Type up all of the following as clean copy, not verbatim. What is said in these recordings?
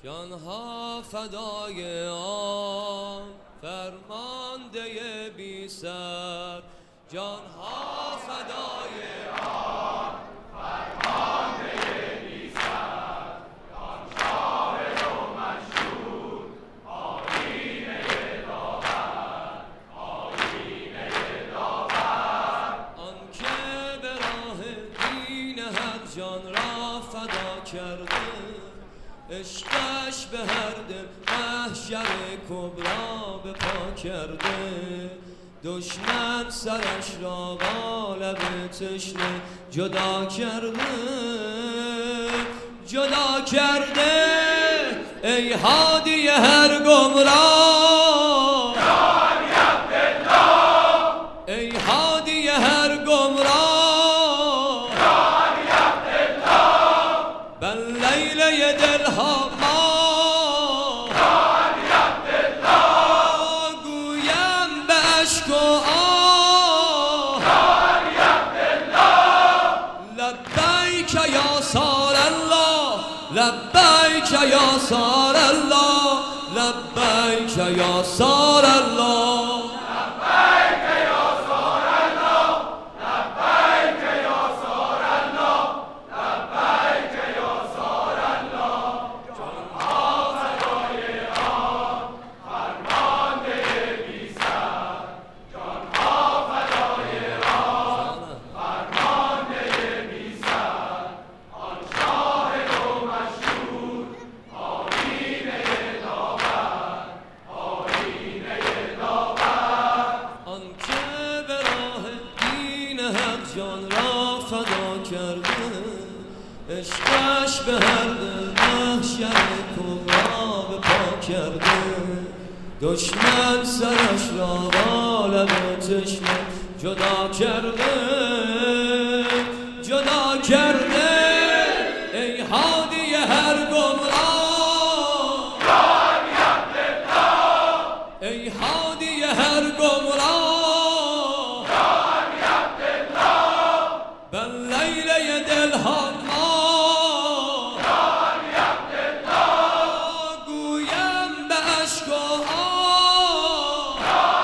جانها فدای آن فرمانده بی سر، جانها فدای آن فرمانده بی سر، آن شاهد و مشهور آیینه داور، آیینه داور، آن که به راه دین حق جان را فدا کرده، عشقش به هر دل محشر کبرا به پا کرده، دشمن سرش را با لب تشنه جدا کرده، جدا کرده. ای هادی هر گمراه، ای هادی هر گمراه، بر لیله دلها ما گویم به اشک و آه، لبیک یا سار الله، لبیک یا سار الله، لبیک یا سار الله. جان را فدا کرده، عشقش به هر دل محشر کبرا به پا کرده، دشمن سرش را با لب تشنه جدا کرده، جدا کرده. ای هادی هر گمراه، ای هادی هر گمراه، بر لیله دلها ما گویم به اشک و آه،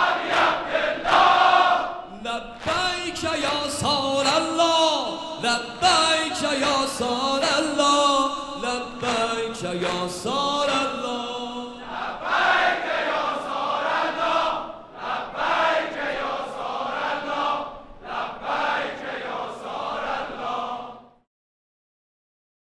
لبیک یا سار الله، لبیک یا سار الله، لبیک یا سار